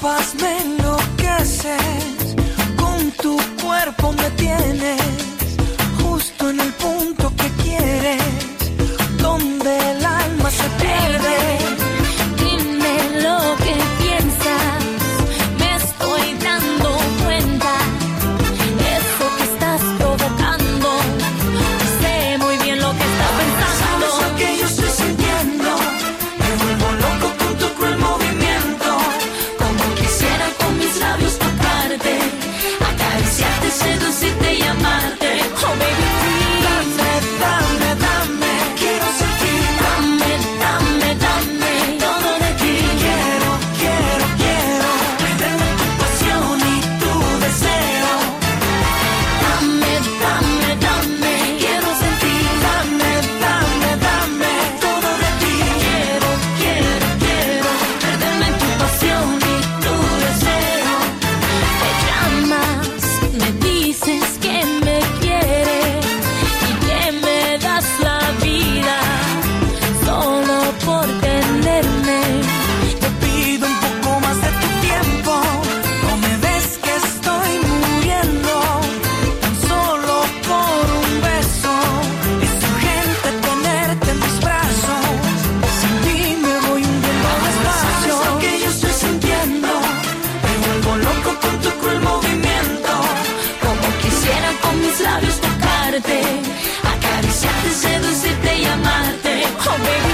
paz me enloqueces, con tu cuerpo me tienes, justo en el punto que quieres, donde el alma se pierde. Dime lo que piensas, me estoy dando cuenta, eso que estás provocando, sé muy bien lo que estás pensando. ¿Sabes lo que yo estoy sintiendo? Me vuelvo loco con tu cruel movimiento, como quisiera con mis labios tocarte, acariciarte, seducirte y amarte. Oh baby, Dame, dame, dame, quiero sentir. dame, dame, dame todo de ti. Quiero, quiero, quiero perderme tu pasión y tu deseo. Dame, dame, dame, quiero sentir. Dame, dame, dame todo de ti. Quiero, quiero, quiero perderme en tu pasión y tu deseo. Me llamas, me dices que me quieres y que me das la vida solo por tenerme. Te pido un poco más de tu tiempo. No me ves que estoy muriendo, tan solo por un beso. Es urgente tenerte en mis brazos. Sin ti me voy hundiendo despacio. ¿Sabes lo que yo estoy sintiendo? Me vuelvo loco con tu cruel movimiento, Como quisiera con mis labios tocarte, acariciarte, seducirte y amarte. Oh baby,